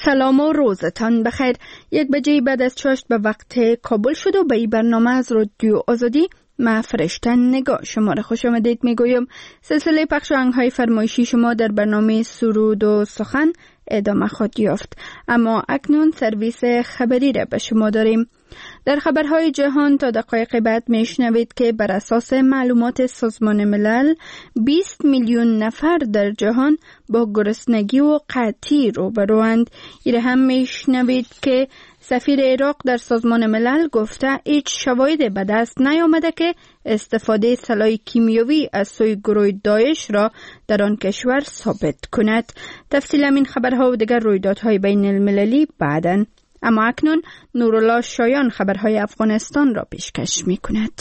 سلام و روزتان بخیر. 1 بجه بعد از چاشت به وقت کابل شد و به این برنامه از رادیو آزادی ما فرشته نگاه شما را خوش آمدید میگویم. سلسله پخش آهنگ‌های فرمایشی شما در برنامه سرود و سخن ادامه خواهد یافت. اما اکنون سرویس خبری را به شما داریم. در خبرهای جهان تا دقایق بعد میشنوید که بر اساس معلومات سازمان ملل 20 میلیون نفر در جهان با گرسنگی و قحطی روبروند. این هم میشنوید که سفیر عراق در سازمان ملل گفته هیچ شواهدی به دست نیامده که استفاده سلاح کیمیایی از سوی گروه داعش را در آن کشور ثابت کند. تفصیل این خبرها و دیگر رویدادهای بین المللی بعداً. اما اکنون نورالله شایان خبرهای افغانستان را پیشکش می کند.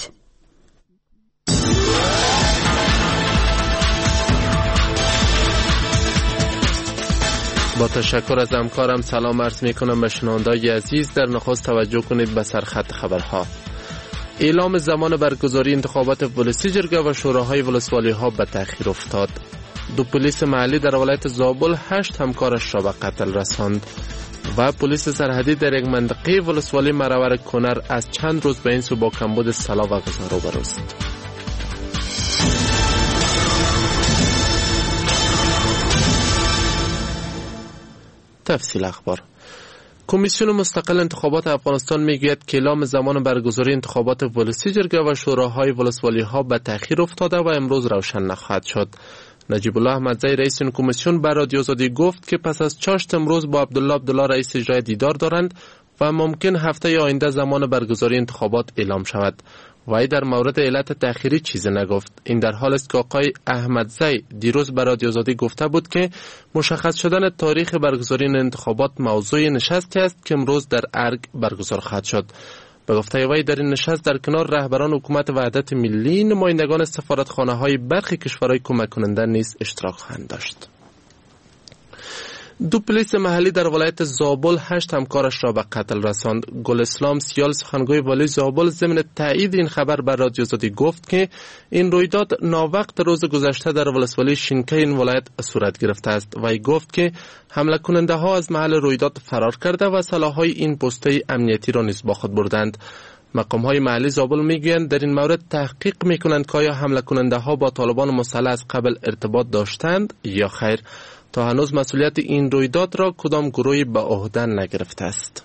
با تشکر از همکارم سلام عرض می کنم به شنوندگان عزیز. در نخست توجه کنید به سرخط خبرها. اعلام زمان برگزاری انتخابات ولسی جرگه و شوراهای ولسوالی ها به تأخیر افتاد. 2 پلیس محلی در ولایت زابل 8 همکارش را به قتل رساند. و پلیس سرحدی در یک منطقه ولسوالی مرور کنر از چند روز به این سو با کمبود سلاح و غذا روبروست. تفصیل اخبار. کمیسیون مستقل انتخابات افغانستان میگوید که اعلام زمان برگزاری انتخابات ولسی جرگه و شوراهای ولسوالی ها به تأخیر افتاده و امروز روشن نخواهد شد. نجیب الله احمدزی رئیس این کمیسیون به رادیو آزادی گفت که پس از چاشت امروز با عبدالله رئیس اجرایی دیدار دارند و ممکن هفته آینده زمان برگزاری انتخابات اعلام شود. وی در مورد علت تأخیری چیزی نگفت. این در حال است که آقای احمدزی دیروز به رادیو آزادی گفته بود که مشخص شدن تاریخ برگزاری انتخابات موضوع نشستی است که امروز در ارگ برگزار خواهد شد. به گفته وی در این نشست در کنار رهبران حکومت وحدت ملی نمایندگان سفارتخانه‌های برخی کشورهای کمک کننده نیز اشتراک خواهند داشت. 2 پلیس محلی در ولایت زابل 8 همکارش را به قتل رساند. گل اسلام سیال سخنگوی والی زابل ضمن تایید این خبر بر رادیو آزادی گفت که این رویداد ناوقت روز گذشته در ولسوالی شینکه این ولایت صورت گرفته است. وی گفت که حمله کننده ها از محل رویداد فرار کرده و سلاح‌های این پسته امنیتی را نیز با خود بردند. مقام های محلی زابل میگویند در این مورد تحقیق میکنند که آیا حمله کننده ها با طالبان مسلح از قبل ارتباط داشتند یا خیر. تا هنوز مسئولیت این رویداد را کدام گروهی به عهده نگرفته است.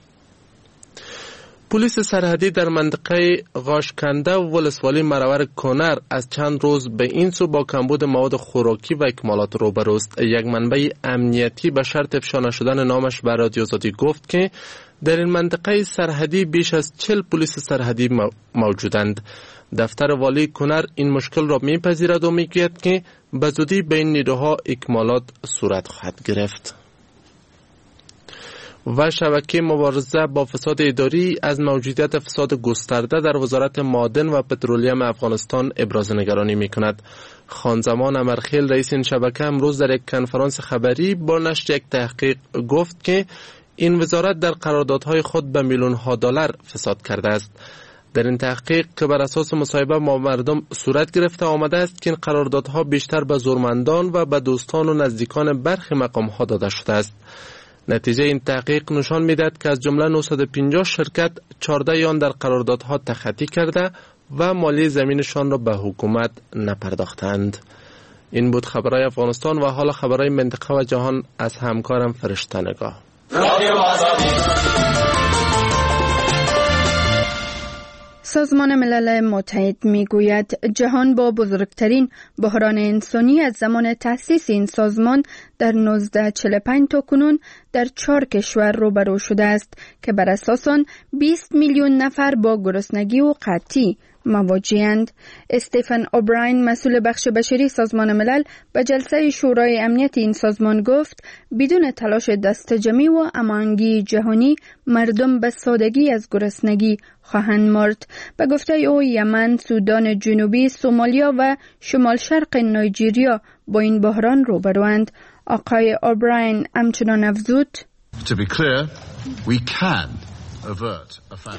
پلیس سرحدی در منطقه غاشکنده و ولسوالی مرور کنر از چند روز به این سو با کمبود مواد خوراکی و اکمالات روبروست. یک منبع امنیتی به شرط افشا نشدن نامش به رادیو آزادی گفت که در این منطقه سرحدی بیش از 40 پلیس سرحدی موجودند. دفتر والی کنر این مشکل را میپذیرد و میگوید که به زودی بین نیروها اکمالات صورت خواهد گرفت. و شبکه مبارزه با فساد اداری از موجودیت فساد گسترده در وزارت معادن و پترولیم افغانستان ابراز نگرانی میکند. خانزمان امرخیل رئیس این شبکه امروز در یک کنفرانس خبری با نشر یک تحقیق گفت که این وزارت در قراردادهای خود به میلیون‌ها دلار فساد کرده است. در این تحقیق که بر اساس مصاحبه با مردم صورت گرفته آمده است که این قراردادها بیشتر به زورمندان و به دوستان و نزدیکان برخی مقام‌ها داده شده است. نتیجه این تحقیق نشان می‌دهد که از جمله 950 شرکت 14 آن در قراردادها تخطی کرده و مالی زمینشان را به حکومت نپرداختند. این بود خبرهای افغانستان و حالا خبرهای منطقه و جهان از همکارم فرشته نگاه. سازمان ملل متحد میگوید جهان با بزرگترین بحران انسانی از زمان تأسیس این سازمان در 1945 تا کنون در 4 کشور روبرو شده است که بر اساس آن 20 میلیون نفر با گرسنگی و قحطی مواجه‌اند. استیفن اوبراین مسئول بخش بشری سازمان ملل به جلسه شورای امنیت این سازمان گفت بدون تلاش دستجمعی و هماهنگی جهانی مردم به سادگی از گرسنگی خواهند مرد. به گفته او یمن، سودان جنوبی، سومالیا و شمال شرق نایجیریا با این بحران روبروند. آقای اوبراین همچنان افزود: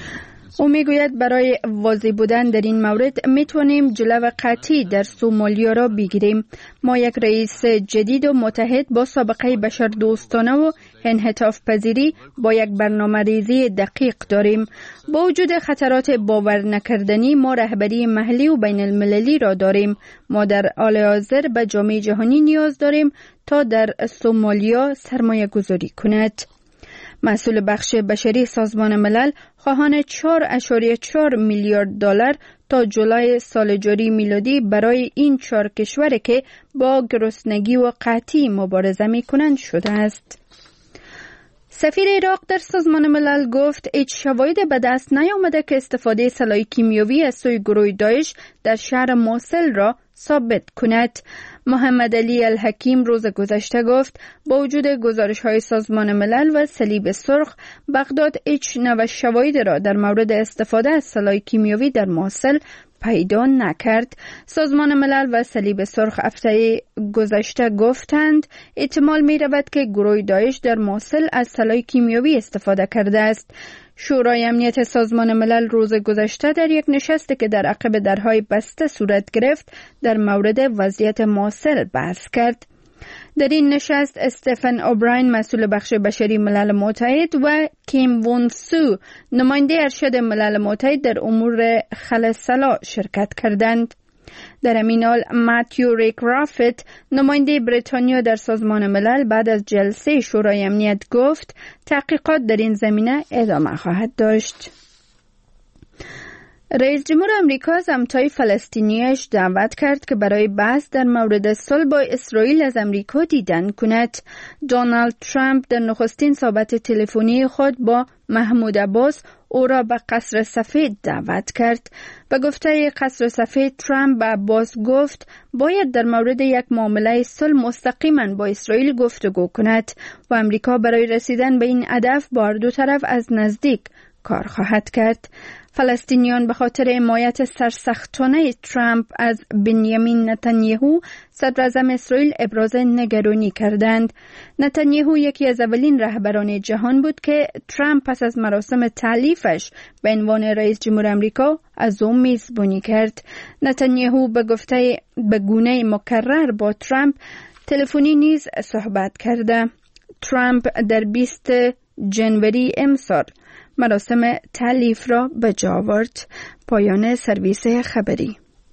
او میگوید برای واضح بودن در این مورد میتونیم جلو قطعی در سومالیا را بگیریم. ما یک رئیس جدید و متحد با سابقه بشر دوستانه و انعطاف پذیری با یک برنامه ریزی دقیق داریم. با وجود خطرات باور نکردنی ما رهبری محلی و بین المللی را داریم. ما در حال حاضر به جامعه جهانی نیاز داریم تا در سومالیا سرمایه گذاری کند. مسئول بخش بشری سازمان ملل خواهان 4.4 میلیارد دلار تا جولای سال جاری میلادی برای این 4 کشور که با گرسنگی و قحطی مبارزه می‌کنند شده است. سفیر عراق در سازمان ملل گفت هیچ شواهدی به دست نیامده که استفاده سلاح کیمیایی از سوی گروه داعش در شهر موصل را ثابت کند. محمد علی الحکیم روز گذشته گفت با وجود گزارش‌های سازمان ملل و صلیب سرخ، بغداد هیچ نوع شواهدی را در مورد استفاده از سلاح کیمیایی در موصل پیدا نکرد. سازمان ملل و صلیب سرخ هفته گذشته گفتند احتمال می رود که گروه داعش در موصل از سلاح کیمیایی استفاده کرده است. شورای امنیت سازمان ملل روز گذشته در یک نشستی که در عقب درهای بسته صورت گرفت در مورد وضعیت موصل بحث کرد. در این نشست استفن اوبراین مسئول بخش بشری ملل متحد و کیم وون سو نماینده ارشد ملل متحد در امور خلع شرکت کردند. در همین حال ماتیو ریکرافت نماینده بریتانیا در سازمان ملل بعد از جلسه شورای امنیت گفت تحقیقات در این زمینه ادامه خواهد داشت. رئیس جمهور امریکا از همتای فلسطینیش دعوت کرد که برای بحث در مورد صلح با اسرائیل از امریکا دیدن کند. دونالد ترامپ در نخستین صحبت تلفنی خود با محمود عباس او را به قصر سفید دعوت کرد. به گفته قصر سفید ترامپ به عباس گفت باید در مورد یک معامله صلح مستقیما با اسرائیل گفتگو کند و امریکا برای رسیدن به این هدف با هر دو طرف از نزدیک کار خواهد کرد. فلسطینیان به خاطر حمایت سرسختانه ترامپ از بنیامین نتانیاهو صدر اعظم اسرائیل ابراز نگرانی کردند. نتانیاهو یکی از اولین رهبران جهان بود که ترامپ پس از مراسم تعلیفش به عنوان رئیس جمهور امریکا از او میزبانی کرد. نتانیاهو به گونه مکرر با ترامپ تلفنی نیز صحبت کرده. ترامپ در 20 جنوری امسال مراسم تعلیف را به جا آورد. پایان سرویس خبری.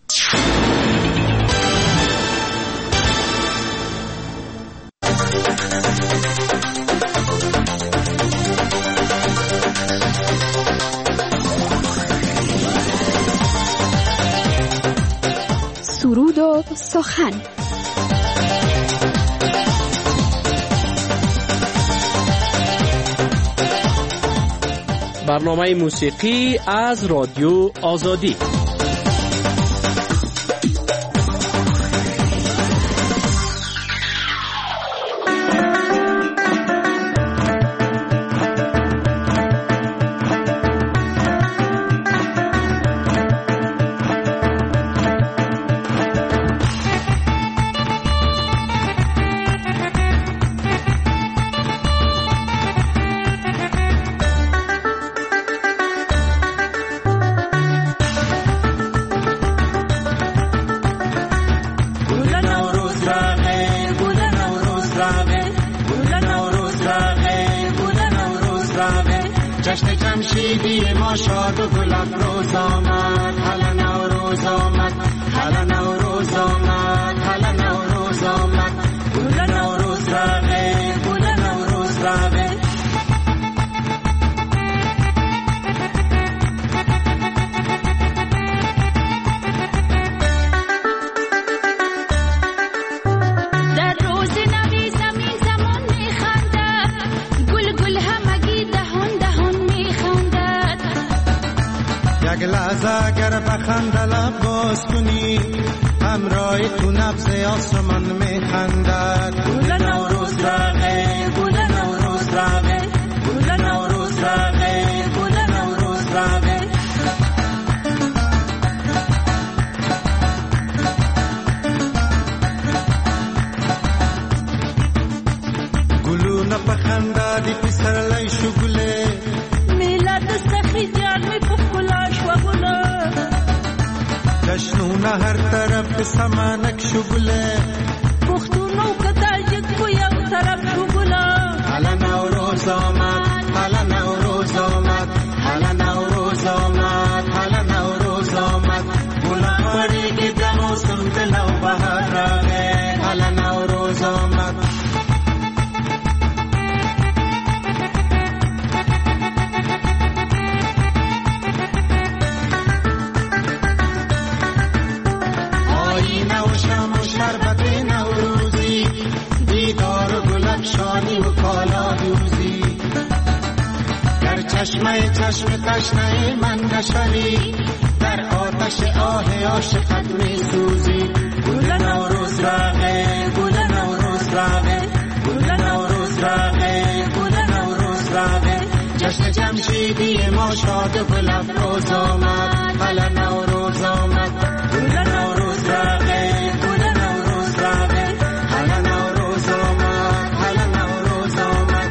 سرود و سخن. برنامه موسیقی از رادیو آزادی. جشن جمشیدی ما شاد و گل افروز آمد، هلا نوروز آمد، هلا نوروز آمد، هلا نوروز آمد، گل نوروز رقه، گل نوروز رقه. اگر بخند لب باز کنی همراه تو نبض آسمان میخندد. گل نوروز رقه، گل نوروز رقه، گل نوروز رقه، گل نوروز رقه. گلونه بخندادی پسر لای شگله میلاد سخی جان می سمنک شگله پختونو کدر یک و یک طرف شگله حالا نوروز آمد حالا نوروز آمد حالا نوروز آمد حالا نوروز آمد گلم پریگی دم و سمت نو بهار راغه حالا نوروز آمد چشمه تشنه من نشوی در آتش آه عاشقت می سوزی گل نوروز راغه گل نوروز راغه گل نوروز راغه گل نوروز راغه جشن جمشیدی ما شاد و گل افروز آمد حالا نوروز آمد گل نوروز راغه گل نوروز راغه حالا نوروز آمد حالا نوروز آمد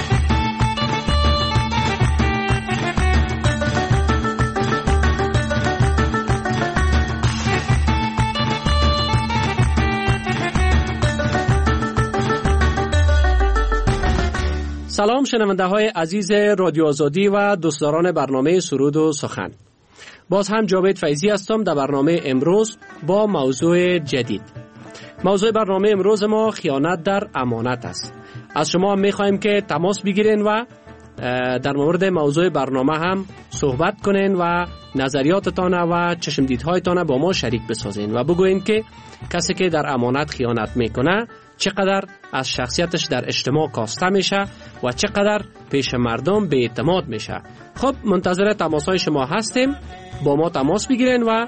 سلام شنونده های عزیز رادیو آزادی و دوستداران برنامه سرود و سخن. باز هم جاوید فیضی هستم در برنامه امروز با موضوع جدید. موضوع برنامه امروز ما خیانت در امانت است. از شما هم میخواهیم که تماس بگیرین و در مورد موضوع برنامه هم صحبت کنین و نظریاتتان و چشمدیدهایتان با ما شریک بسازین و بگوین که کسی که در امانت خیانت میکنه چقدر از شخصیتش در اجتماع کاسته میشه و چقدر پیش مردم به اعتماد میشه. خب منتظر تماسهای شما هستیم، با ما تماس بگیرین و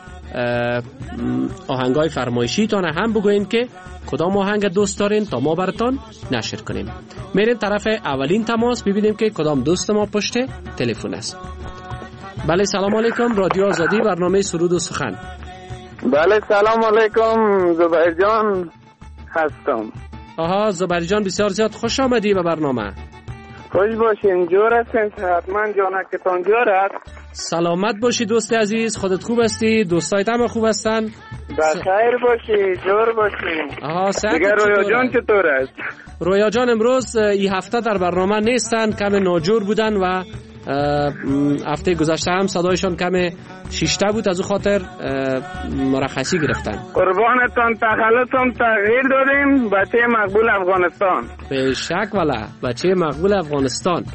آهنگای فرمایشی تان هم بگوین که کدام آهنگ دوست دارین تا ما براتون نشر کنیم. میریم طرف اولین تماس ببینیم که کدام دوست ما پشت تلفن است. بله سلام علیکم، رادیو آزادی برنامه سرود و سخن. بله سلام علیکم، زبیر جان هستم. آها زبیر جان بسیار زیاد خوش آمدی به برنامه. خوش باشین، جور هستین؟ حتما جانکتان جور است. سلامت باشی دوست عزیز، خودت خوب هستی؟ دوستایت هم خوب هستن؟ بخیر باشی، جور باشی. آها دیگر رویا جان چطور است؟ رویا جان امروز این هفته در برنامه نیستن، کم ناجور بودن و هفته گذشته هم صدایشان کم شیشته بود، از او خاطر مرخصی گرفتن. قربانتان، تخلصم تغییر دادیم، بچه مقبول افغانستان. به شک والا بچه مقبول افغانستان.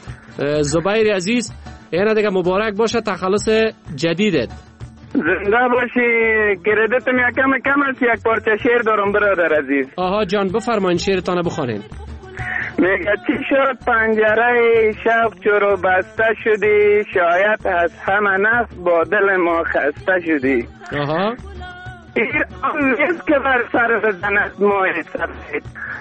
زبیر عزیز اینه دیگه مبارک باشه تخلص جدیدت. زنده باشی. کردیتم کم است، یک پارچه شعر دارم برادر عزیز. آها جان بفرمایین، شعرتانه بخونین. میگه چی شد پنجره شب چرا بسته شدی، شاید از همه نفس با دل ما خسته شدی. آها این آن نیست که بر سر بزند ماه سفید،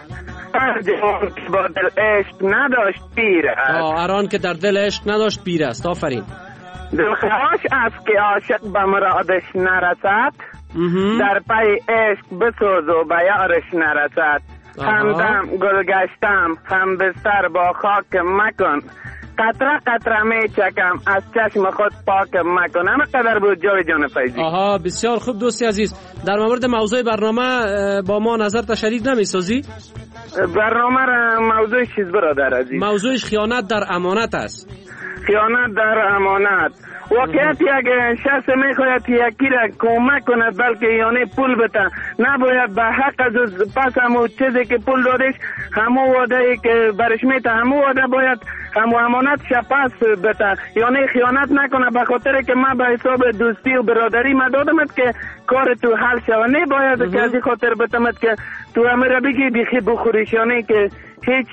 هر جوان که با دل عشق نداشت پیر است. اران که در دل عشق نداشت پیر است. آفرین. دلخراش است که عاشق به مرادش نرسد، در پی عشق بسوز و به یارش نرسد. همدم گل گشتم هم بستر با خاک مکن، قطره قطره می چکم از چشم خود پاک مکن. همه قدر بود جاوید جان فیضی. آها بسیار خوب دوستی عزیز. در مورد موضوع برنامه با ما نظر تشریک نمی سازی؟ برنامه را موضوعش چیز برادر عزیز؟ موضوعش خیانت در امانت است. خیانت در امانت. واقعیت یک شخص میخواید یکی را کمک کند بلکه یعنی پول بده، نباید به حق از پس همو چیزی که پول دادش همو وعده ای که برش میته همو وعده باید همو امانت پس بده، یعنی خیانت نکنه. به خاطر که من به حساب دوستی و برادری من دادمت که کار تو حل شوه، نه باید که از این خاطر بتمت که تو همه را بگی بیخی بخوریش، یعنی که هیچ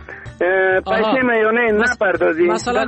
پیسه میونه نپردازی.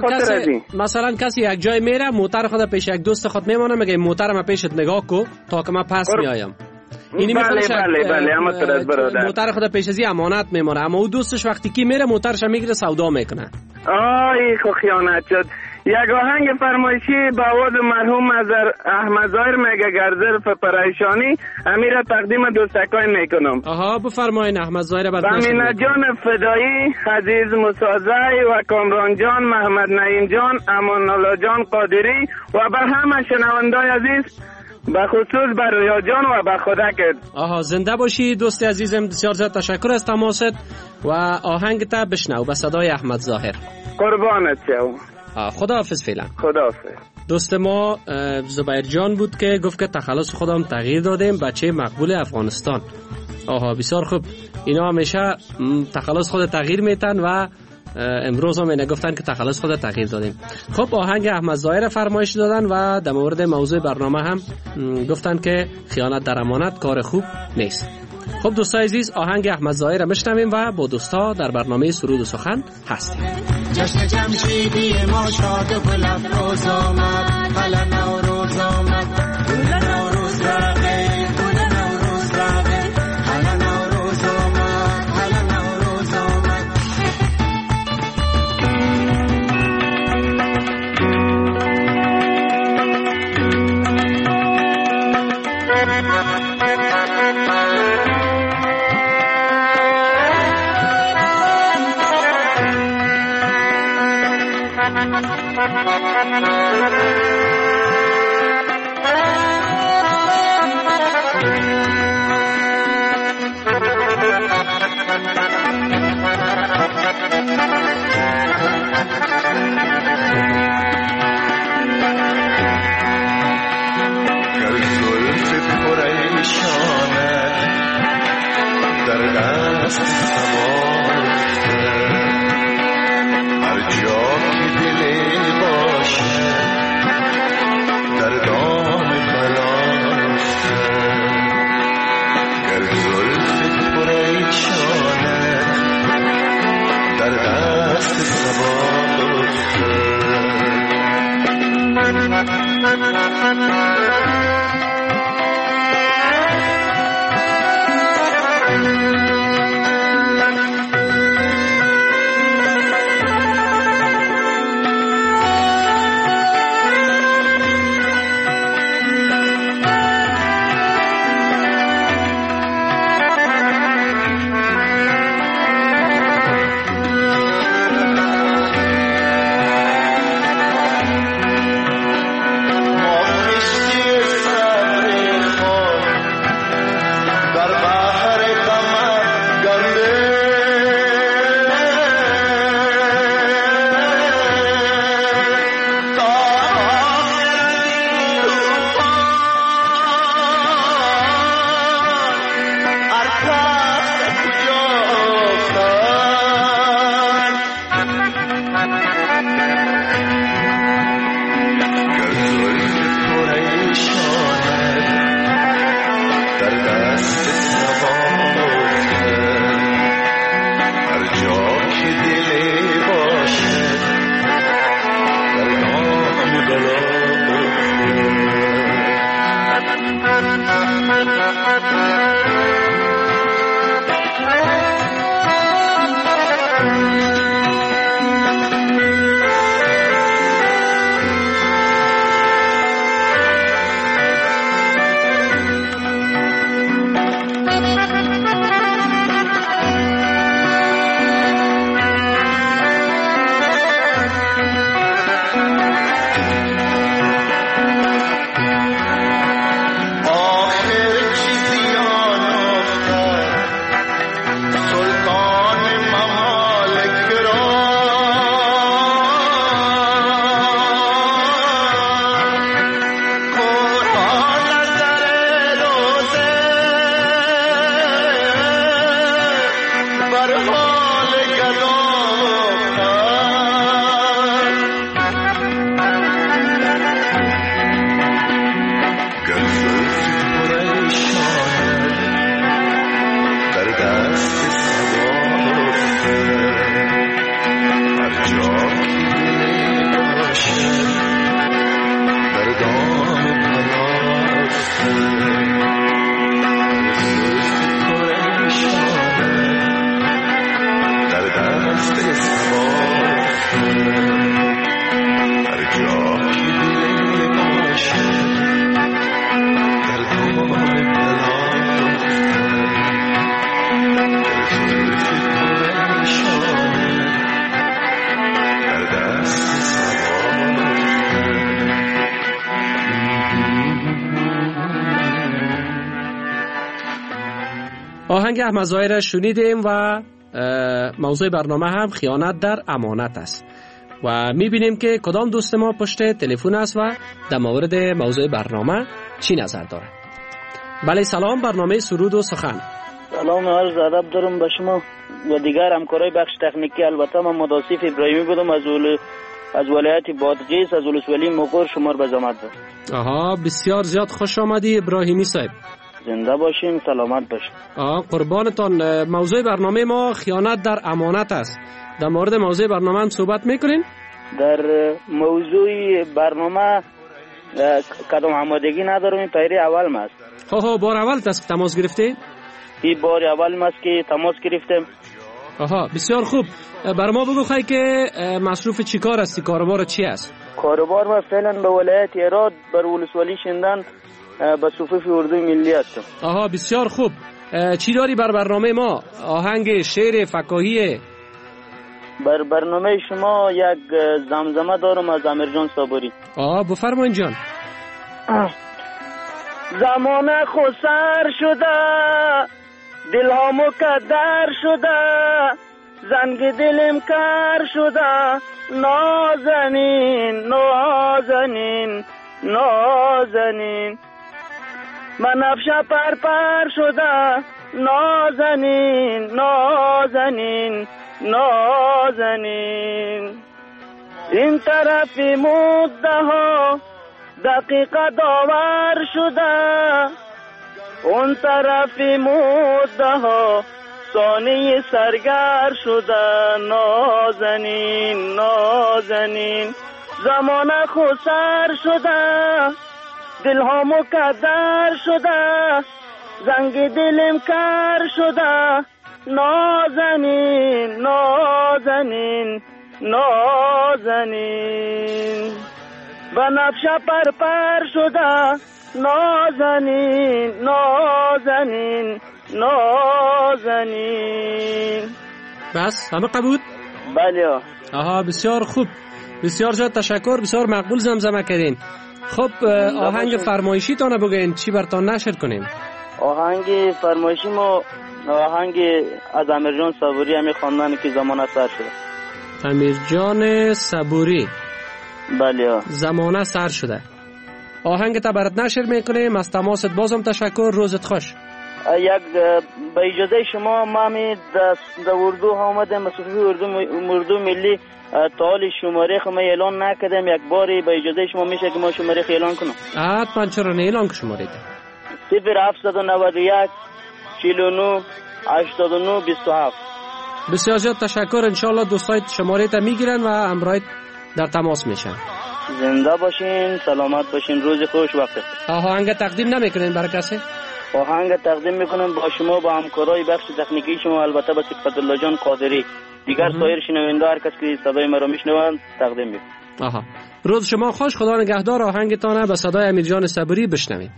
مثلا کسی یک جای میره موتر خود پیش یک دوست خود میمونه، میگه موتر ما پیشت نگاه کو تا که من پس میایم. اینی بله اما ترد برادر موتر خود پیش ازی امانت میمونه، اما او دوستش وقتی که میره موترش میگیره سودا میکنه. آی خو خیانت شد. یک آهنگ فرمایشی با آواز مرحوم احمد ظاهر میگه گرزر پریشانی امیره تقدیم دوستکای میکنم. آها بفرمایین احمد ظاهر. امینه جان فدایی، عزیز مسازی و کامران جان، محمد نعیم جان، امان الله جان قادری و به همه شنوندای عزیز به خصوص به رویا جان و به خودک. آها، زنده باشی دوست عزیزم، بسیار زیاد تشکر از تماست و آهنگ تا بشنو به صدای احمد ظاهر. قربانت شو. خداحافظ فعلا. خداحافظ. دوست ما زبیر جان بود که گفت که تخلص خودم تغییر دادیم، بچه مقبول افغانستان. آها، بسیار خوب. اینا همیشه تخلص خود تغییر میتن و امروز هم اینا گفتن که تخلص خود تغییر دادیم. خب آهنگ احمد ظاهر فرمایش دادن و در مورد موضوع برنامه هم گفتن که خیانت در امانت کار خوب نیست. خب دوستای عزیز، آهنگ احمد ظاهر را میشنویم و با دوستا در برنامه سرود و سخن هستیم. جشن جمشیدی ما شاد و گل افروز آمد، حالا نوروز آمد، گل نوروز رقه، گل نوروز رقه، حالا نوروز آمد، حالا نوروز آمد. ما آهنگ احمد ظاهر را شنیدیم و موضوع برنامه هم خیانت در امانت است و میبینیم که کدام دوست ما پشت تلفن است و در مورد موضوع برنامه چی نظر داره. بله سلام، برنامه سرود و سخن. سلام، عرض ادب دارم به شما و دیگر همکارای بخش تکنیکی. البته من مداصف ابراهیمی بودم از ولایت بادغیس، از ولسوالی مقر شمار به زحمت دارم. آها، بسیار زیاد خوش آمدی ابراهیمی صاحب. زنده باشین، سلامت باشین. قربانتان. موضوع برنامه ما خیانت در امانت است. در مورد موضوع برنامه هم صحبت میکنین؟ در موضوع برنامه کدام آمادگی ندارم، این پیری اول ماست. بار اول تماس گرفته؟ این بار اول ماست که تماس گرفتم. بسیار خوب. بر ما بگو خواهی که مصروف چی کار هستی؟ کاروبار چی است؟ کاروبار ما فعلا به ولایت ایراد بر ولسوالی شندن به صفوف اردوی ملی هستم. بسیار خوب. چی داری بر برنامه ما؟ آهنگ، شعر، فکاهی؟ بر برنامه شما یک زمزمه دارم از امیرجان صابری. بفرمایید جان. زمانه خسر شده، دل ها مکدر شده، زنگ دلم کر شده، نازنین نازنین نازنین، من افشه پر شده، نازنین نازنین نازنین، این طرف مدده ها دقیقه داور شده، اون طرف مدده ها ثانیه سرگر شده، نازنین نازنین، زمانه خسر شده، دل ها مکدر شده، زنگ دلم کر شده، نازنین نازنین نازنین، بنفشه پر شده، نازنین نازنین نازنین. بس همه قبول؟ بله. بسیار خوب، بسیار زیاد تشکر، بسیار مقبول زمزمه کردین. خب آهنگ فرمایشی تانه بگین چی برتان نشر کنیم؟ آهنگ فرمایشی ما آهنگ از امیرجان صبوری، همی خواندن که زمانه سر شده. امیرجان صبوری. بله. زمانه سر شده. آهنگ تا برات نشر میکنیم. از تماست بازم تشکر، روزت خوش. یک به اجازه شما ما می در اردو آمدم، مصوفی اردو ملی تعال شماره خو اعلان نکردم، یک باری به اجازه شما میشه که ما شماره خو اعلان کنم؟ حتما، چرا نه، اعلان که شماره ده 0791 49 89 27. بسیار زیاد تشکر. انشالله دوستایت شماره تا میگیرن و امرایت در تماس میشن. زنده باشین، سلامت باشین، روز خوش، وقت خوش. آهنگ تقدیم نمیکنین برای کسی؟ آهنگ تقدیم میکنم با شما، با همکارای بخش تکنیکی شما، البته با صفت الله جان قادری، دیگر سایر شنونده هر کس که صدای مرا میشنوند تقدیم میکنم. روز شما خوش، خدا نگهدار. آهنگتانه به صدای امیرجان صبوری بشنوید.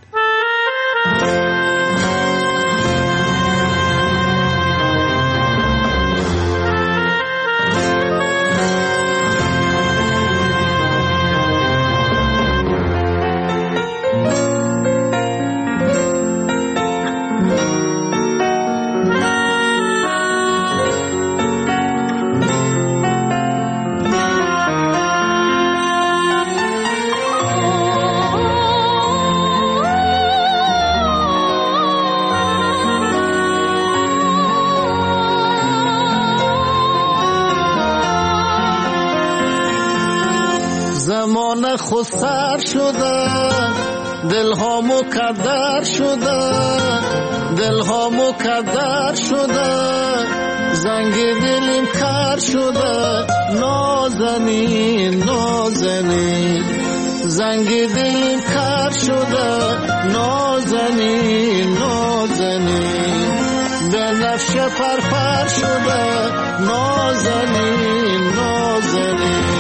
زمانه خسر شده، دل ها مکدر شده، دل ها مکدر شده، زنگ دلم کر شده، نازنین نازنین، زنگ دلم کر شده، نازنین نازنین، به نفش پر شده، نازنین نازنین.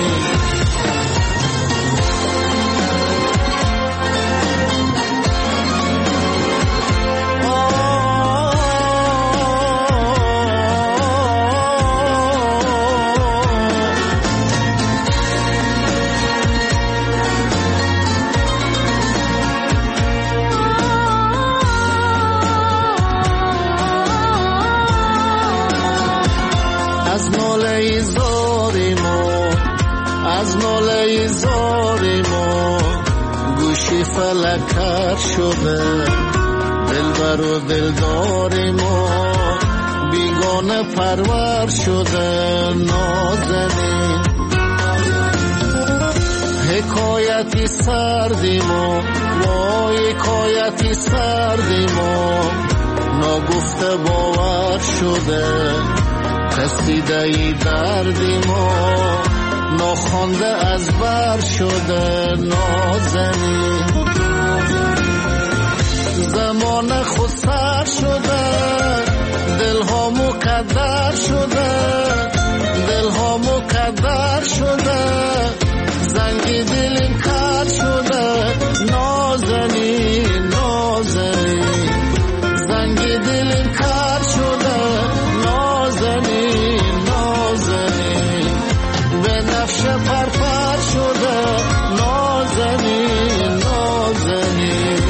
فلکر شده، دلبر و دلدار ما بیگانه پرور شده نازنین. حکایتی سردیم و وای حکایتی سردیم و نگفته باور شده، قصیده ای دردیم و نخوانده از بر شده نازنین. زمان خود سر شده، دلها مقدر شده، دلها مقدر شده، زنگی دلیم کر شده نازنین نازنین. زنگی دلیم کر شده نازنین نازنین. به نفش پرپر شده نازنین نازنین.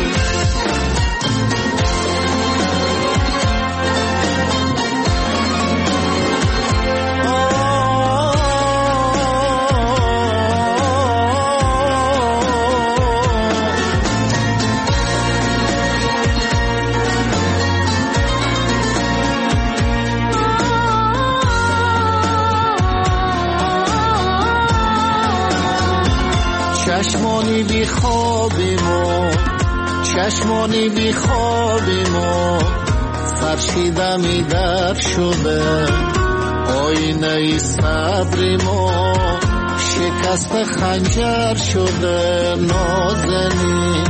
چشمانی بی خوابیم و چشمانی بی خوابیم و فرشیده می در شده، آینه ای صبریم و شکست خنجر شده نازنین.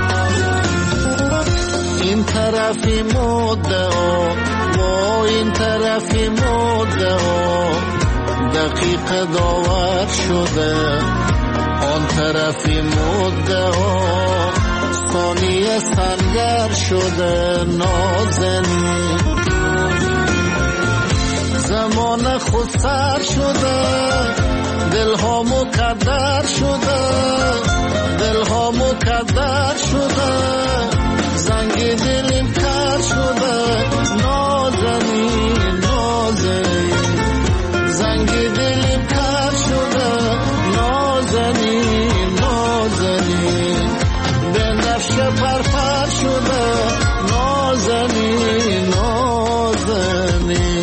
این طرفی مدعا و این طرفی مدعا، دقیق داور شده، آن طرفی مدعا ثانیه سنگر شده نازنین. زمان خود سر شده، دلها مقدر شده، دلها مقدر شده، زنگ دلیم کر شده نازنین نازنین. زنگ دلیم کر شده نازنین نازنین. به نفش پرپر شده نازنین نازنین.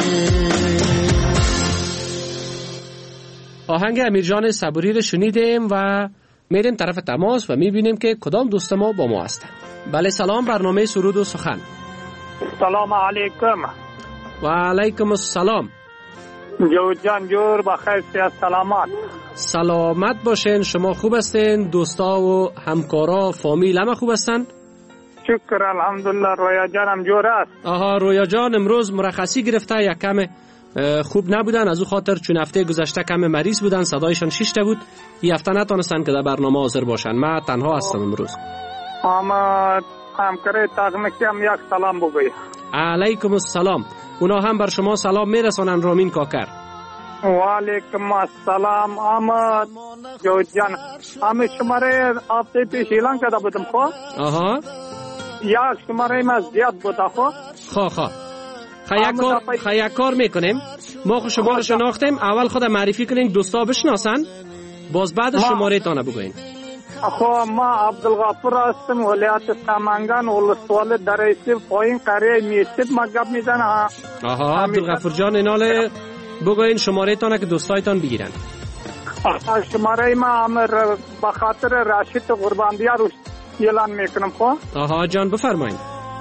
آهنگ امیرجان صبوری رو شنیدیم و میریم طرف تماس و میبینیم که کدام دوست ما با ما هستن. بله سلام، برنامه سرود و سخن. سلام علیکم. و علیکم السلام. جان جور بخیر سیاد سلامت. سلامت باشین. شما خوب هستین؟ دوستا و همکارا فامیل همه خوب هستن؟ شکر الحمدلله. رویا جانم جور است. آها، رویا جان امروز مرخصی گرفته، یک کم خوب نبودن، از او خاطر چون هفته گذشته کم مریض بودن، صدایشان شیشته بود، این هفته نتونستن که در برنامه حاضر باشن. من تنها هستم امروز. اما همکار تاغنکی هم یک سلام بگوی. علیکم السلام. اونا هم بر شما سلام میرسانن رامین کاکر. و علیکم السلام احمد جان. همه شماره هفته پیش اعلان کرده بودم خب. آها. یک شماره ما زیاد بود خب. خب یک کار میکنیم. ما خود شما رو شناختیم، اول خود معرفی کنین، دوستا بشناسن، باز بعد شماره تانه بگوین. خب ما عبدالغفور هستم، ولایت سمنگان، ولسوالی درایسی پایین قریه میشید. ما گپ میزنم. آها عبدالغفور جان، اینال بگوین شماره تانه که دوستایتان بگیرن. شماره ما امر به خاطر راشد قرباندیار رو اعلان میکنم خب. آها جان بفرمایید.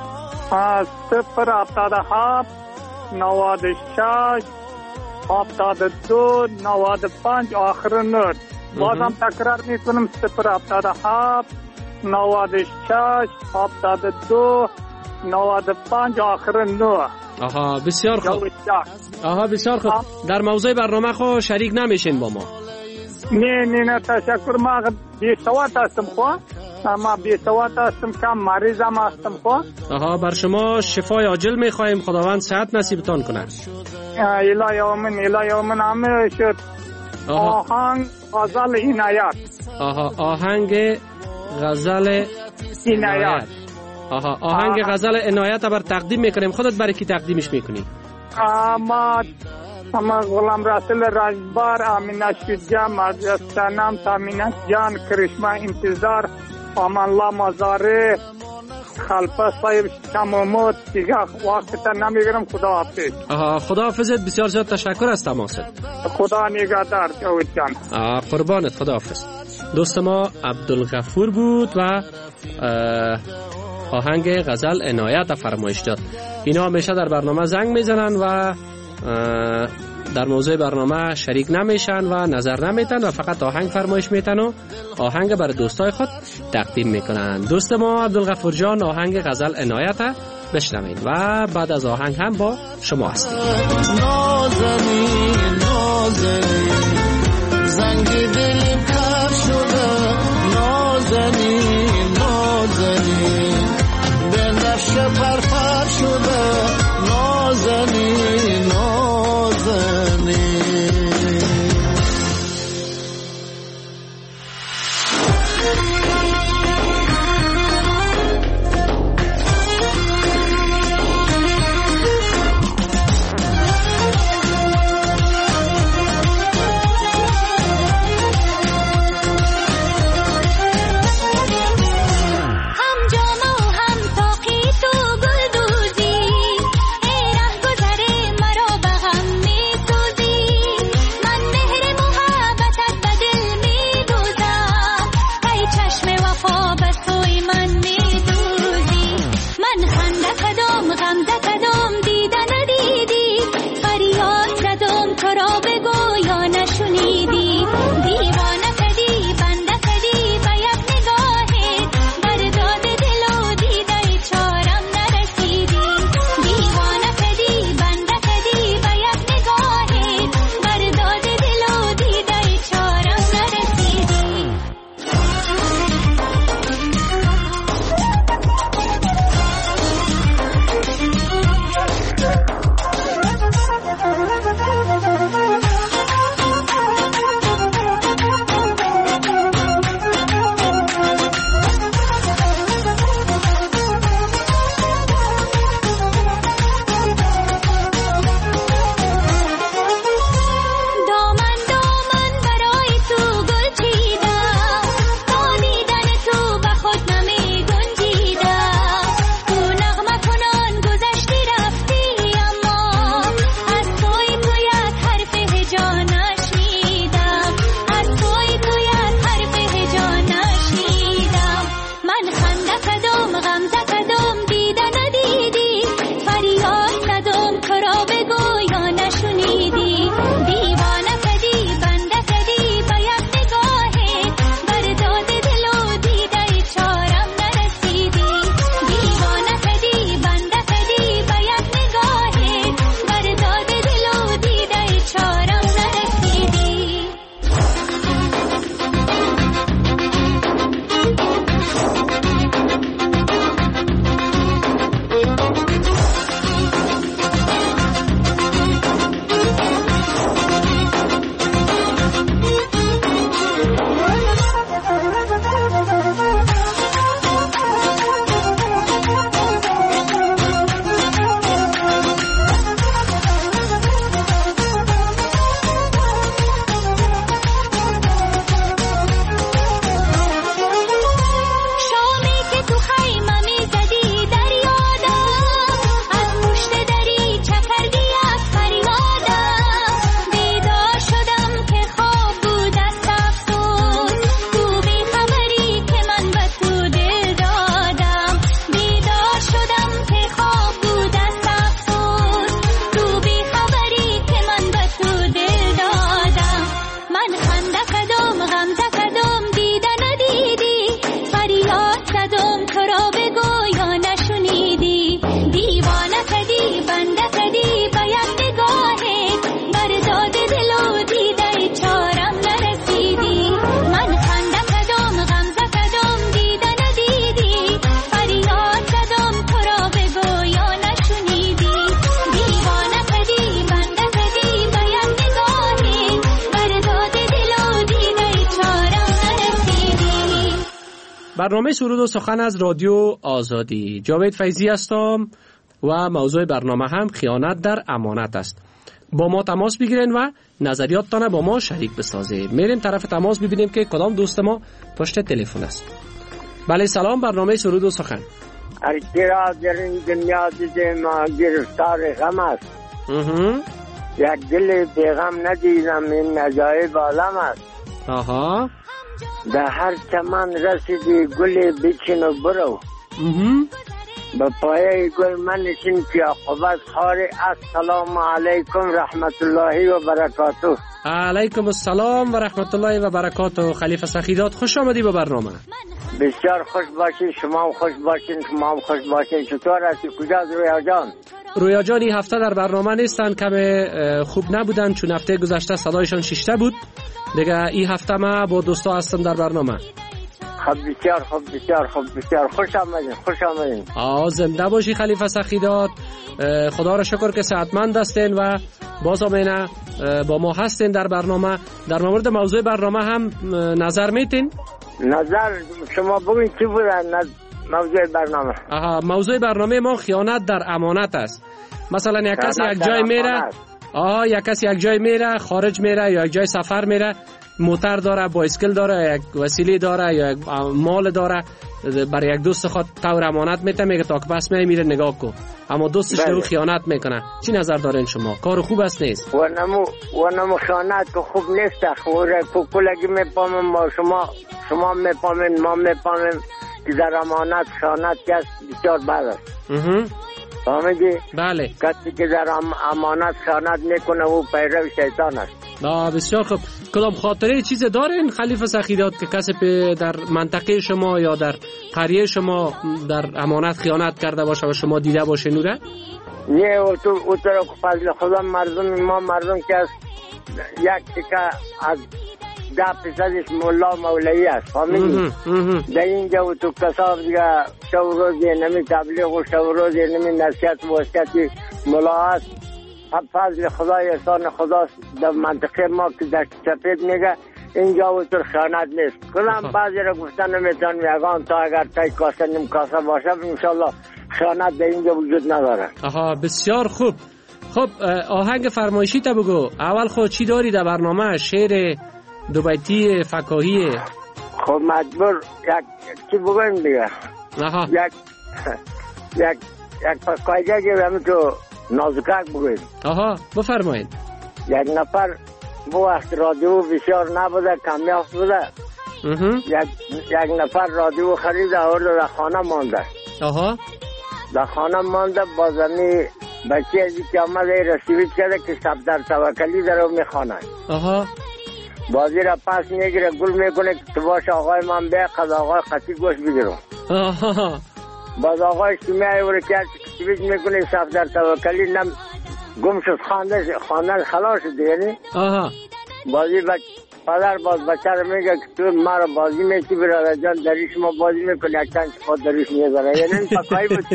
077 96 72 95 آخر نود. بازم تکرار میکنم 077 96 72 95 آخر 9. آها بسیار خوب. آها بسیار خوب. در موضوع برنامه خو شریک نمیشین با ما؟ نه تشکر. ما بی سواد هستم خب. ما بی سواد هستم، کم مریضم هستم خب. آها بر شما شفای عاجل میخوایم، خداوند صحت نصیبتان کنه. الهی آمین همه شد. آهنگ غزل عنایت. آها آهنگ غزل عنایت. آها آهنگ غزل عنایت بر تقدیم میکنیم. خودت برای کی تقدیمش میکنی؟ ما غلام رسول راجبار، امینه شجاع، مرزیت سنم، تامینه جان، کرشمه انتظار، امان الله مزاره خلفه صاحب شمامات دیگه وقت نمیگیرم. خدا حافظ. خدا حافظت. بسیار زیاد تشکر از تماست. خدا نگهدار جاوید جان. قربانت. خدا حافظ. دوست ما عبدالغفور بود و آهنگ غزل عنایت فرمایش داد. اینا همیشه در برنامه زنگ میزنن و در موضوع برنامه شریک نمیشن و نظر نمیتن و فقط آهنگ فرمایش میتن و آهنگ برای دوستای خود تقدیم میکنن. دوست ما عبدالغفور جان آهنگ غزل عنایت بشنوید و بعد از آهنگ هم با شما هستیم. نازنین نازنین زنگی دلیم کار شده، نازنین نازنین به نفش پرپر شده، نازنین نازنین. برنامه سرود و سخن از رادیو آزادی. جاوید فیضی هستم و موضوع برنامه هم خیانت در امانت است. با ما تماس بگیرین و نظریاتتان با ما شریک بسازید. میریم طرف تماس ببینیم که کدام دوست ما پشت تلفن است. بله سلام، برنامه سرود و سخن. هرکی را در این دنیا دیده ما گرفتار غم است. یک دل بیغم ندیدم این عجایب عالم است. آها. در هر چمن رسیدی گل بچین و برو. به پایه گل منشین که عقبت خار. السلام علیکم رحمت الله و برکاته. علیکم السلام و رحمت الله و برکاته. خلیفه سخیدات خوش آمدی به برنامه. بسیار خوش باشین، شما هم خوش باشین، شما هم خوش باشین. چطور هستی؟ کجاست رویا جان؟ رویا جان این هفته در برنامه نیستن، کم خوب نبودن چون هفته گذشته صدایشان شیشته بود. دیگه این هفته ما با دوستا هستم در برنامه. خب بسیار خوب، بسیار خوب، بسیار خوش آمدین، خوش آمدین. زنده باشی خلیفه سخیدات. خدا را شکر که صحتمند هستین و باز آمینه با ما هستین در برنامه. در مورد موضوع برنامه هم نظر میتین؟ نظر شما بگوین چی بوده موضوع برنامه؟ موضوع برنامه ما خیانت در امانت است. مثلا یک کسی یک جای میره، یک کسی یک جای میره، خارج میره یا یک جای سفر میره، موتر داره، بایسکل داره، یک وسیله داره یا یک مال داره، برای یک دوست خود طور امانت میته، میگه تا که پس میره نگاه کن، اما دوستش رو خیانت میکنه. چی نظر دارین شما؟ کار خوب است نیست؟ و نمو خیانت که خوب نیست. خوب کلگی میپامن ما، شما میپامن، ما میپامن که در امانت خیانت کس بسیار بد است. فهمیدی؟ بله. کسی که در امانت خیانت میکنه او پیرو شیطان است. بسیار خوب. کدام خاطره چیز دارین خلیفه سخیدات که کسی در منطقه شما یا در قریه شما در امانت خیانت کرده باشه و شما دیده باشه نوره؟ نه، او تو فضل خدا مردم که از یک تکه از 10% مولا مولایی است. فهمیدی؟ در اینجا و تو کساب دیگه شو روزی نمی تبلیغ و شو روزی نمی نصیحت و وصیت مولا است. فضل خدا احسان خدا در منطقه ما که در سپید میگه اینجا و تو خیانت نیست. کلام بعضی را گفتن نمیتون میگن تا اگر تای کاسه نیم کاسه باشه انشالله خیانت در اینجا وجود نداره. بسیار خوب. خب آهنگ فرمایشی تا بگو. اول خود چی داری در برنامه؟ شعر دو بیتی فکاهی؟ خب مجبور چی بگویم دیگه. یک فکاهی که همین تو نازکک بگویم. بفرمایید. یک نفر بو وقت رادیو بسیار نبوده، کمیاب بوده. یک نفر رادیو خرید آورد در خانه مانده. در خانه مانده با زمین بچه ازی که آمده رسیوید کرده که صفدر توکلی در رو میخوانه. بازی را پس میگیره گل میکنه که تو باش آقای من بیقد آقای قطی گوش بگیرم. باز آقای شمیه او رو کرد که کتیبیج میکنه صفدر توکلی نم گم شد، خواندن خلاص شد. یعنی بازی پدر باز بچه رو میگه که تو ما رو بازی میشی برادر جان دریش ما بازی میکنی یک چند خود دریش میگذاره. یعنی این پکایی بود.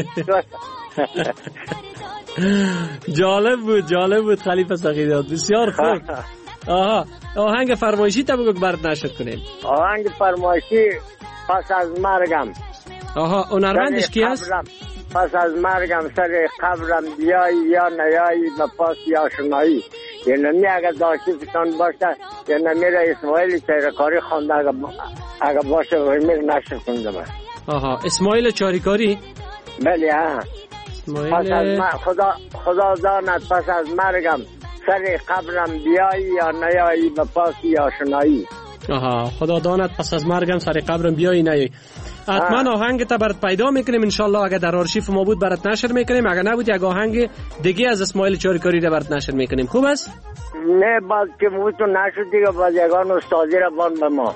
جالب بود خلیفه سخیدات. بسیار خوب. آهنگ فرمایشی تا بگو که برات نشد کنیم. آهنگ فرمایشی پس از مرگم. هنرمندش کی است؟ پس از مرگم سر قبرم بیایی یا نیایی به پاس یا شنایی. یعنی اگر داشتی فتان باشه یعنی میره اسماعیل چاریکاری خونده اگر باشه میره نشر کنده من. اسماعیل چاریکاری؟ بله پس از خدا داند پس از مرگم سر قبرم بیایی یا نیایی به پاس یا شنایی. خدا داند پس از مرگم سر قبرم بیایی نیایی. حتما آهنگ تا برات پیدا میکنیم انشالله. اگر در آرشیف ما بود برات نشر میکنیم، اگر نبود یک آهنگ دیگه از اسماعیل چاریکاری را برات نشر میکنیم. خوب است؟ نه باز که بود تو نشد دیگه باز یگان استادی را بان به ما.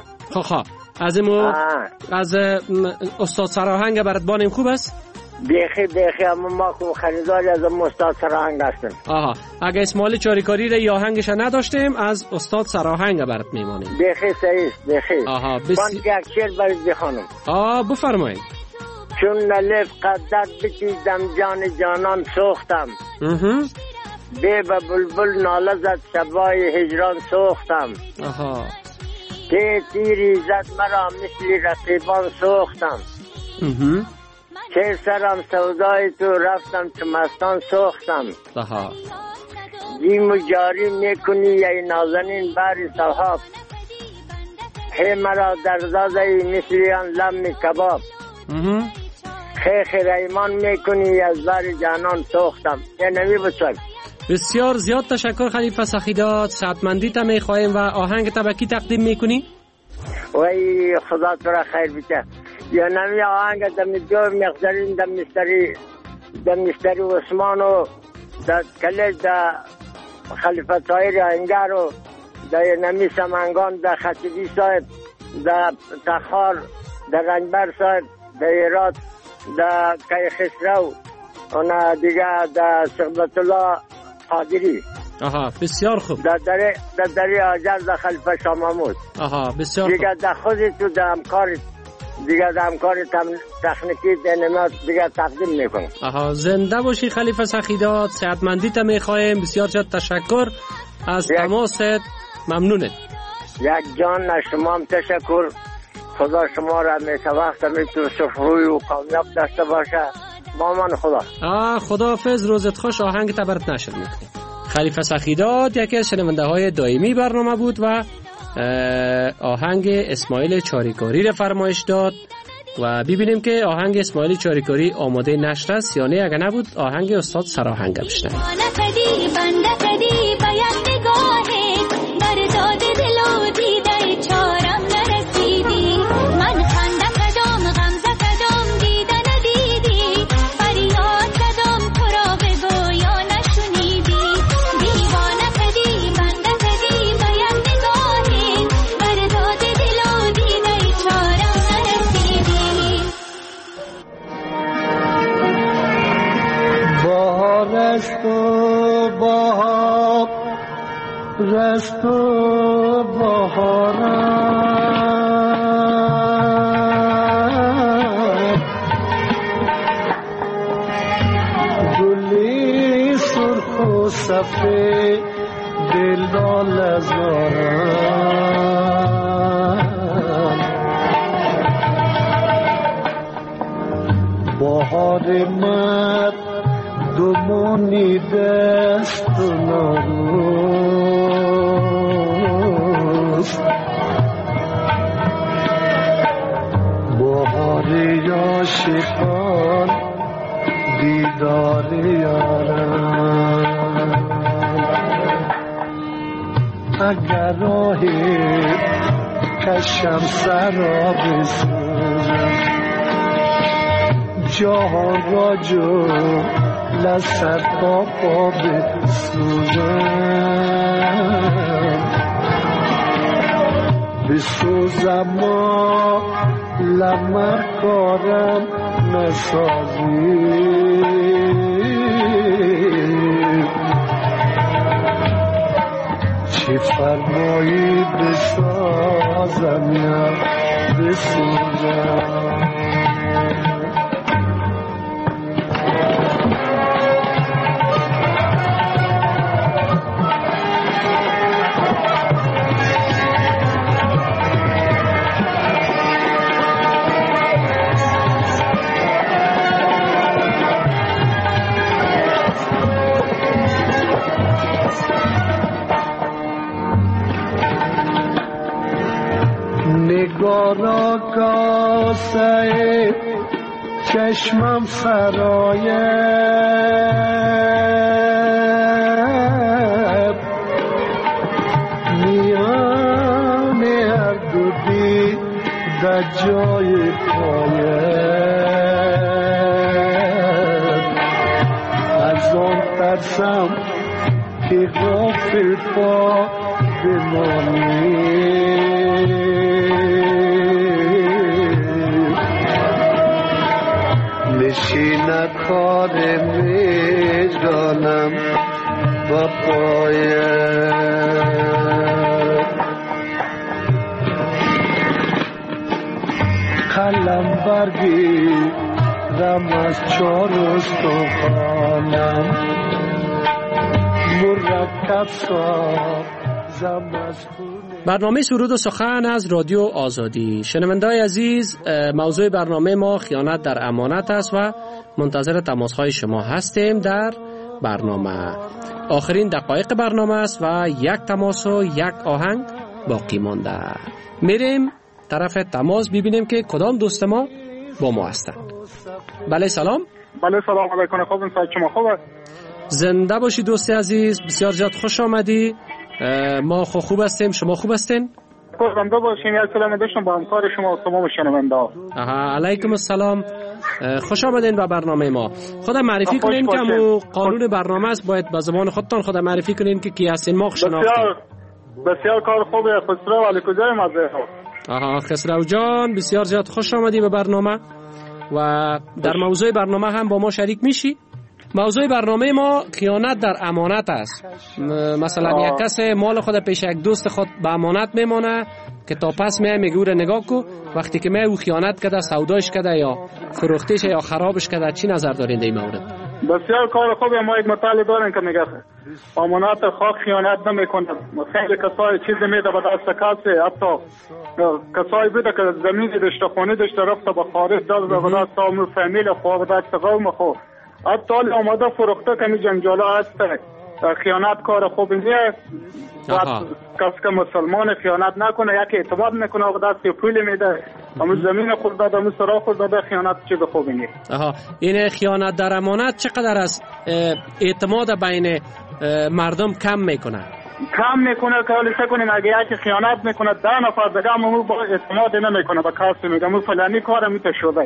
از استاد سراهنگ برات بانیم. خوب است؟ بیخی اما ما خوب خریداری از استاد سراهنگ هستیم. اگه اسماعیل چاریکاری را یا آهنگش نداشتیم از استاد سراهنگ برات میمانیم. بیخی صحیح بیخی. من یک شعر برات بخوانم. بفرمایید. چون نلف قدر بچیدم جان جانان سوختم. به بلبل ناله زد شبای هجران سوختم. که تیری زد مرا مثل رقیبان سوختم. چه سرم سودای تو رفتم چه مستان سوختم. جیم و جاری میکنی ای نازنین باری صحاب. هی مرا در داده مثلیان لم کباب خیخ ریمان میکنی از بر جانان سوختم. یه نمی بچک. بسیار زیاد تشکر خلیفه سخیدات. سعادتمندی تا میخوایم و آهنگ تبکی تقدیم میکنی؟ وای خدا تو را خیر بچه. یا نمی آهنگ دمیدگاه مقدرین دمیستری عثمان و در کلیج در خلیفه طاهر انگر و در نمی سمنگان در خطیبی صاحب در تخار در رنجبر صاحب در ایراد در کای خسرو و دیگه در سقبت الله قادری. آها بسیار خوب. در دری آجر در خلیفه شاه محمود. آها بسیار دیگه خوب. در خودی تو در همکار دیگه در همکار تکنیکی دنمات دیگه تقدیم میکنم. آها زنده باشی خلیفه سخیدات. صحتمندی تا میخوایم. بسیار زیاد تشکر از تماست. ممنونت. یک جان شما هم تشکر. خدا شما را میشه وقت میتون سفروی و کامیاب داشته باشه. مامان خدا. خداحافظ. روزت خوش. آهنگ تبرت نشر میکنیم. خلیفه سخیدات یکی از شنونده های دائمی برنامه بود و آهنگ اسماعیل چاریکاری را فرمایش داد و ببینیم که آهنگ اسماعیل چاریکاری آماده نشر است یا نه. اگر نبود آهنگ استاد سراهنگ بشنویم. رست و بهارم گلی سرخ و سفید دلال ازارم بهار مرد دمونی دست و ناروز بهاری عاشقان دیدار یارم اگر راهی کشم سرا بسوزم جهان را جو لسر تا پا بسوزم ما لمر کارم نسازی چی فرمایی بسازم یا بسوزم نگارا کاسه چشمم سرایب میان هر دو دی در جای پایب از آن ترسم که غافل پا بمانی نشین کار میجانم با پایم قلم برگی رم از چار استخوانم مرکب سازم از خونه. برنامه سرود و سخن از رادیو آزادی. شنونده‌های عزیز، موضوع برنامه ما خیانت در امانت است و منتظر تماس‌های شما هستیم در برنامه. آخرین دقایق برنامه است و یک تماس و یک آهنگ باقی مانده. میریم طرف تماس ببینیم که کدام دوست ما با ما هستند. بله سلام. بله سلام علیکم. خوبین؟ شما خوبه؟ زنده باشی دوست عزیز، بسیار زیاد خوش آمدی. ما خوب هستیم، شما خوب هستین؟ زنده باشین. یک کلمه داشتم با همکار شما و تمام شنونده ها. علیکم السلام، خوش آمدین به برنامه ما. خود معرفی کنین که مو قانون برنامه است، باید به زبان خودتان خود معرفی کنین که کی هستین، ما شناختیم. بسیار کار خوبه. خسرو علی کجای مزه ها. خسرو جان بسیار زیاد خوش آمدی به برنامه و در موضوع برنامه هم با ما شریک میشی. موضوع برنامه ما خیانت در امانت است. مثلا یک کس مال خود پیش یک دوست خود به امانت میمانه که تا پس میگه او را نگاه کو، وقتی که او خیانت کرده، سوداش کرده یا فروختش یا خرابش کرده، چی نظر دارین در این مورد؟ بسیار کار خوبه. ما یک مطالعه داریم که میگه امانت خواه خیانت نمیکنه. خیلی کسای چیزی میده به دست کسی، حتی کسای بوده که زمینی داشته، خونه داشته، رفته به خارج داد به دست عمر فامیل خواه، به دست قوم خواه، حتی آماده فروخته که می جنجاله هست. خیانت کار خوبی نیست. کسی که مسلمان خیانت نکنه، یکی اعتماد میکنه و دست پول میده، همون زمین خود داده، همون سرا خود داده، خیانت چیز خوبی نیست. این خیانت در امانت چقدر از اعتماد بین مردم کم میکنه؟ کم میکنه که حالی سکنیم اگه یکی خیانت میکنه 10 نفر دیگه همون با اعتماد نمیکنه به کسی، میگه همون فلانی کار میته شده.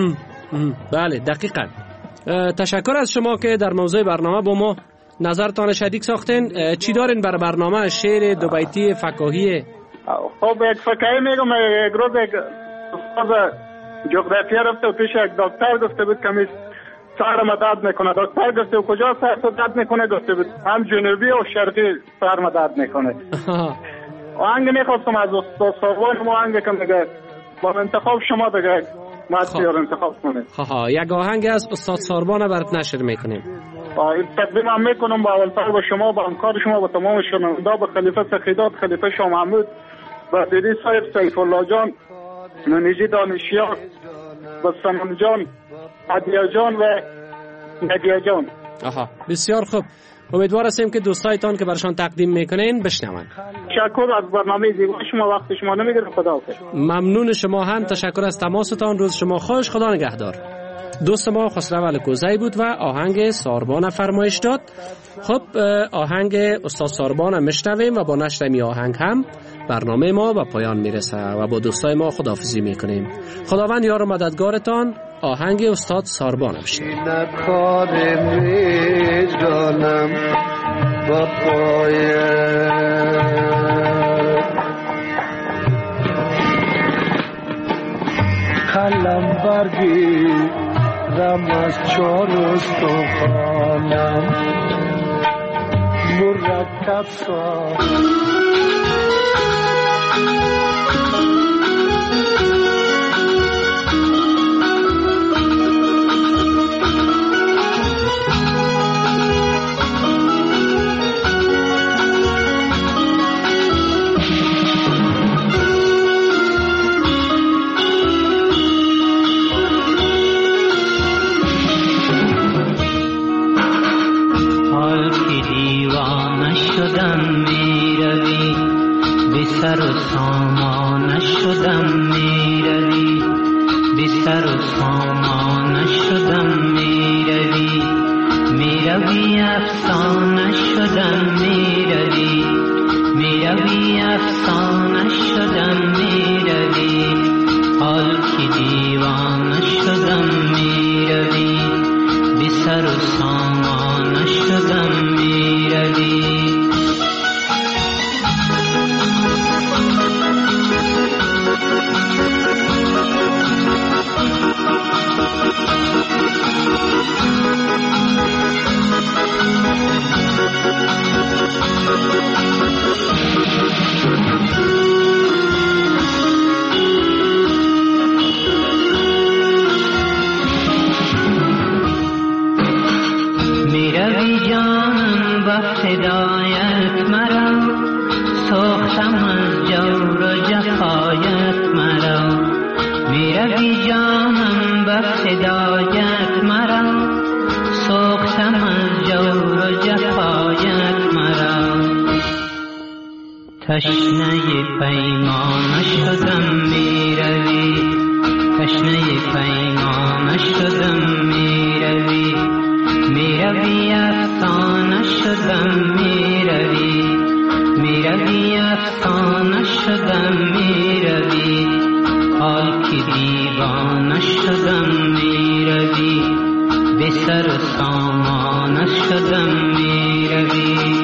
بله دقیقاً. تشکر از شما که در موضوع برنامه با ما نظرتان شریک ساختین. چی دارین برای برنامه؟ شعر دو بیتی فکاهی؟ خب یک فکاهی میگم. یک روز یک استاد جغرافیا رفته و پیش یک دکتر گفته بود که سرم درد میکنه. دکتر گفته و کجا سر درد میکنه؟ گفته بود هم جنوبی و شرقی سرم درد میکنه. آهنگ میخواستم از استاد سروان ما، آهنگ که میگه با انتخاب شما دیگه بسیار انتخاب کنید. یک آهنگ از استاد ساربان برات نشر میکنیم. این تقدیم هم میکنم با اولتر با شما، با همکار شما، با تمام شنونده، با خلیفه سخیدات، خلیفه شاه محمود، با دیدی صاحب سیف الله جان، ننیجی دانشیار، با سنم جان، عدیه جان و ندیه جان. بسیار خوب. امیدوار هستیم که دوستایتان که برشان تقدیم میکنین بشنون. تشکر از برنامه زیبا شما، وقت شما نمیگیرم. خداحافظ. ممنون شما هم. تشکر از تماستان. روز شما خوش. خدا نگهدار. دوست ما خسرو الکوزی بود و آهنگ ساربان فرمایش داد. خب آهنگ استاد ساربان میشنویم و با نشر این آهنگ هم برنامه ما به پایان میرسه و با دوستای ما خداحافظی میکنیم. خداوند یار و مددگارتان. آهنگ استاد ساربان بشنویم. با پای قلم برگی رم از 4 استخوانم مرکب ساز سر و سامان شدم میروی، بی سر و سامان شدم میروی، میروی افسانه شدم میروی، میروی افسانه شدم میروی، حال که دیوانه شدم میروی، بی سر و سامان شدم میروی. میروی جانم با فدایت مرا، سوختم از جور و جفایت مرا، میروی جانم با فدایت مرا، سوختم از جور و جفایت مرا، تشنه پیمانش شدم میروی، تشنه پیمانش شدم میروی، میروی افسانه شدم میروی، میروی افسانه شدم میروی، حال که دیوانه شدم میروی، به سر و سامانه شدم میروی.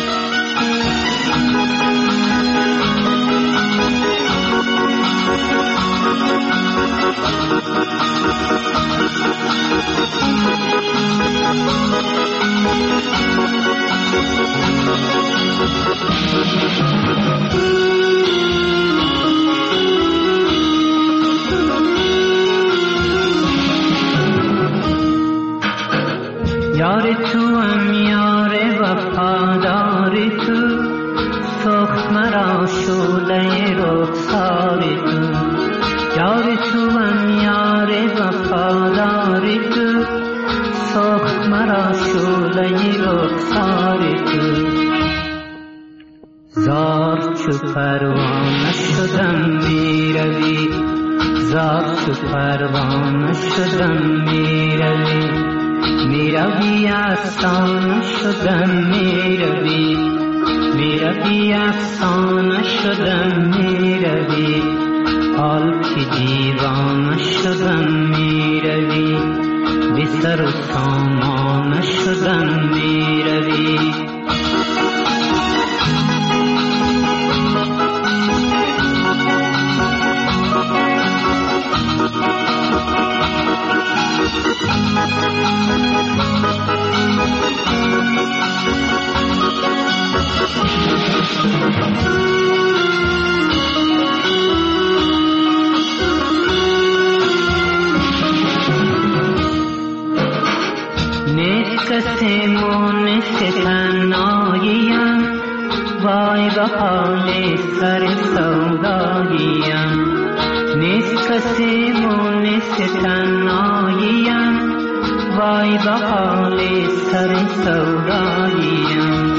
یار تو هم یار وفادار تو، سخت مرا شعله رخسار تو، یار تو هم یار وفادار تو، سخت مرا شعله رخسار تو، زار چو پروانه شدم میروی، زار چو پروانه شدم میروی، میروی افسانه شدم میروی، میروی افسانه شدم میروی، حال که دیوانه شدم میروی، به سر و سامانه شدم میروی. کسی مونس تنهاییم، وای به حال سر سوداییم، نیست کسی مونس تنهاییم، وای به حال سر سوداییم،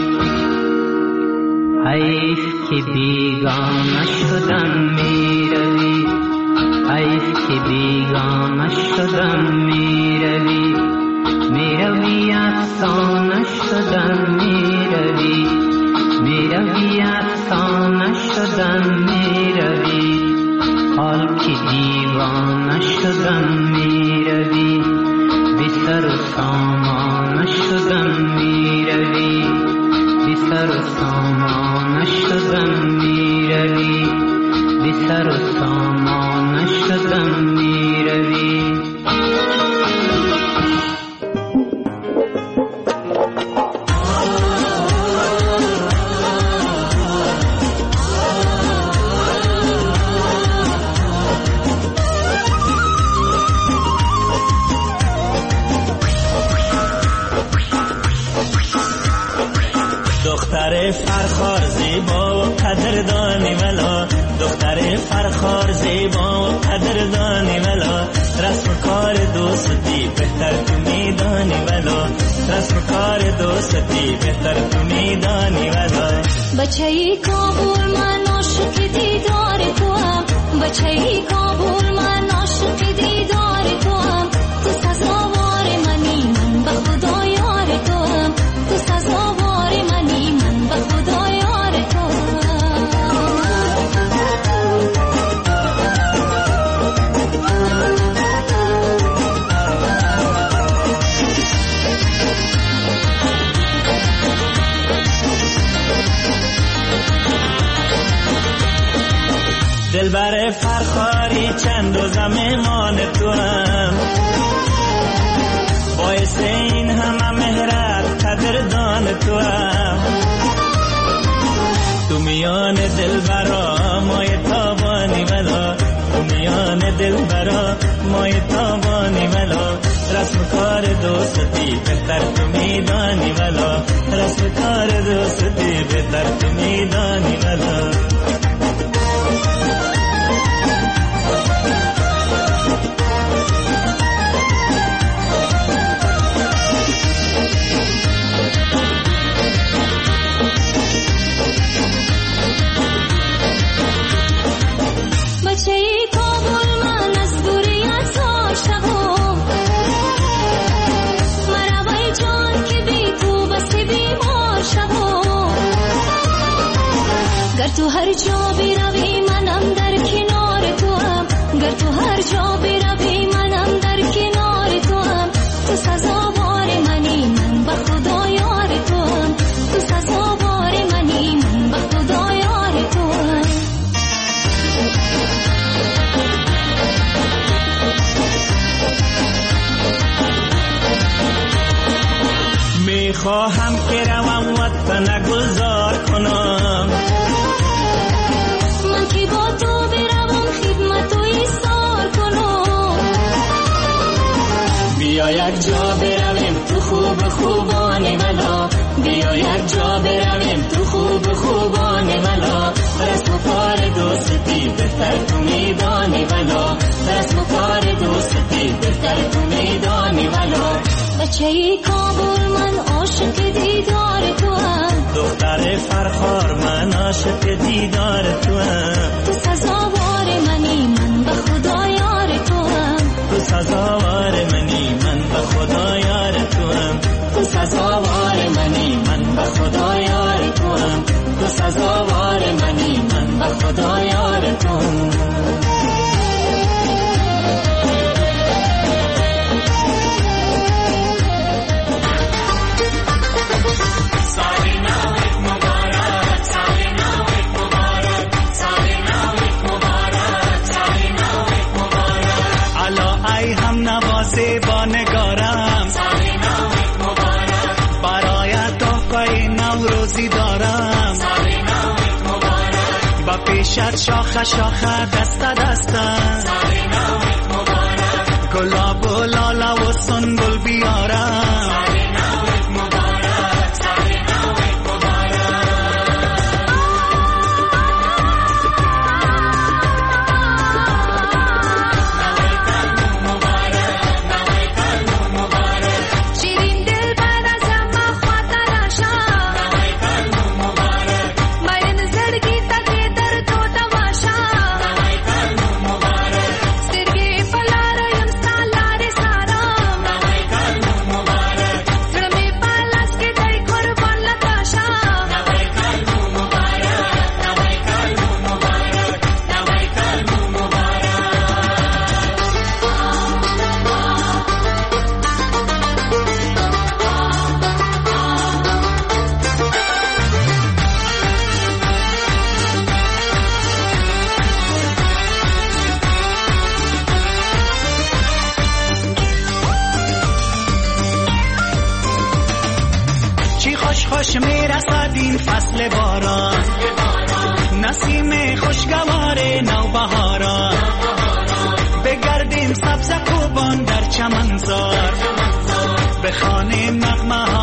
حیف که بیگانه شدم میروی، حیف که بیگانه شدم میروی، میروی افسانه شدم میروی، میروی افسانه شدم میروی، حال که دیوانه شدم میروی، به سر و سامانه شدم میروی، به سر و سامانه شدم میروی، به سر و سامانه شدم میروی. دختر فرخار زیبا و قدردانی ولا، دختر فرخار زیبا و قدردانی ولا، رسم کار دوستی بهتر تو میدانی ولا، رسم کار دوستی بهتر تو میدانی ولا. بچه‌ای کابل من عاشق دیدار تو هم، بچه‌ای کابل من عاشق دیدار تو هم، تو سزاوار منی من به خدا یار تو هم، تو سزاوار منی من به خدا یار تو هم. دلبر فرخاری چند روزم مهمان تو هم، باعث این همه مهرت قدردان تو هم، تو میان دلبرا مای تابانی ولا، تو میان دلبرا مای تابانی ولا، رسم کار دوستی بهتر تو میدانی ولا، رسم کار دوستی بهتر تو میدانی ولا. هر جا بروی منم در کنار تو هم، گر تو هر جا بروی منم در کنار تو هم. تو سزاوار منی من به خدا یار تو هم، تو سزاوار منی من به خدا یار تو هم. میخواهم که روم وطن گذار کنم، من که با تو بروم خدمت و ایثار کنم. بیا یک جا برویم تو خوب خوبان ولا، بیا یک جا برویم تو خوب خوبان ولا. رسم و کار دوستی بهتر تو میدانی ولا، رسم و کار دوستی بهتر تو میدانی ولا. بچه ای کابل من عاشق دیدار تو هم، دختر فرخار من عاشق دیدار تو هم. تو سزاوار منی من به خدا یار تو هم، تو سزاوار منی من به خدا یار تو هم. تو سزاوار منی من به خدا یار تو هم. تو سزاوار منی من به خدا یار تو هم. نوازه با نگارم، برایت تحفه نوروزی دارم. با پیشت شاخه شاخه دست دسته، گلاب و لاله و سنبل بیارم. خوش میرسد این فصل باران، نسیم خوشگوار نوبهاران. بگردیم سبز کوبان در چمنزار، بخوانیم نغمه ها